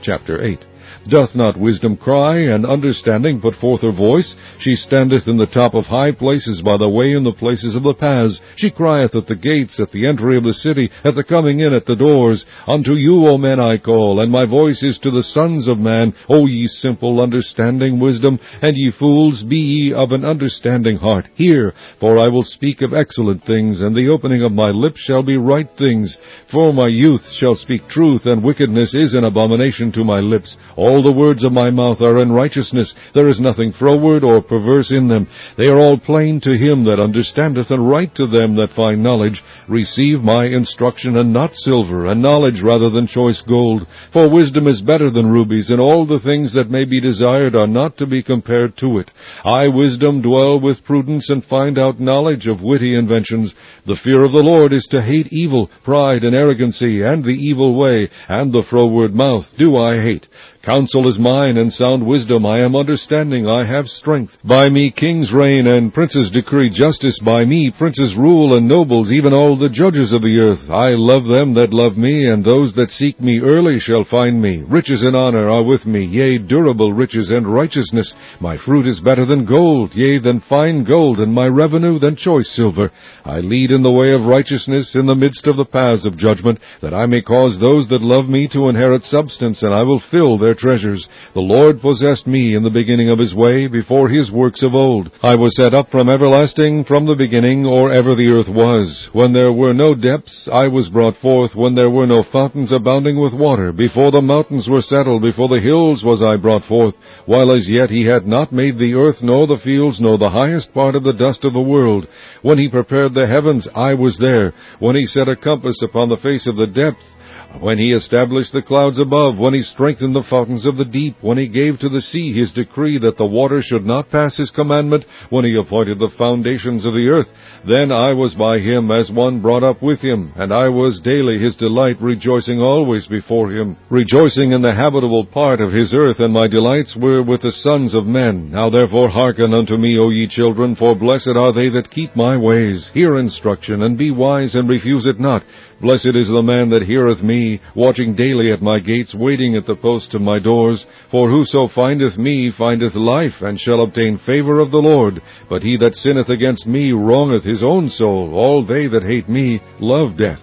Chapter 8. Doth not wisdom cry, and understanding put forth her voice? She standeth in the top of high places, by the way in the places of the paths. She crieth at the gates, at the entry of the city, at the coming in at the doors. Unto you, O men, I call, and my voice is to the sons of man. O ye simple, understanding wisdom, and ye fools, be ye of an understanding heart. Hear, for I will speak of excellent things, and the opening of my lips shall be right things. For my youth shall speak truth, and wickedness is an abomination to my lips. All the words of my mouth are in righteousness. There is nothing froward or perverse in them. They are all plain to him that understandeth, and right to them that find knowledge. Receive my instruction, and not silver, and knowledge rather than choice gold. For wisdom is better than rubies, and all the things that may be desired are not to be compared to it. I, wisdom, dwell with prudence, and find out knowledge of witty inventions. The fear of the Lord is to hate evil, pride and arrogancy, and the evil way, and the froward mouth do I hate. Counsel is mine, and sound wisdom. I am understanding, I have strength. By me kings reign, and princes decree justice. By me princes rule, and nobles, even all the judges of the earth. I love them that love me, and those that seek me early shall find me. Riches and honor are with me, yea, durable riches and righteousness. My fruit is better than gold, yea, than fine gold, and my revenue than choice silver. I lead in the way of righteousness, in the midst of the paths of judgment, that I may cause those that love me to inherit substance, and I will fill their treasures. The Lord possessed me in the beginning of his way, before his works of old. I was set up from everlasting, from the beginning, or ever the earth was. When there were no depths, I was brought forth, when there were no fountains abounding with water. Before the mountains were settled, before the hills was I brought forth, while as yet he had not made the earth, nor the fields, nor the highest part of the dust of the world. When he prepared the heavens, I was there. When he set a compass upon the face of the depth, when he established the clouds above, when he strengthened the fountains of the deep, when he gave to the sea his decree that the water should not pass his commandment, when he appointed the foundations of the earth, then I was by him as one brought up with him, and I was daily his delight, rejoicing always before him, rejoicing in the habitable part of his earth, and my delights were with the sons of men. Now therefore hearken unto me, O ye children, for blessed are they that keep my ways. Hear instruction, and be wise, and refuse it not. Blessed is the man that heareth me, watching daily at my gates, waiting at the posts of my doors. For whoso findeth me findeth life, and shall obtain favor of the Lord. But he that sinneth against me wrongeth his own soul. All they that hate me love death.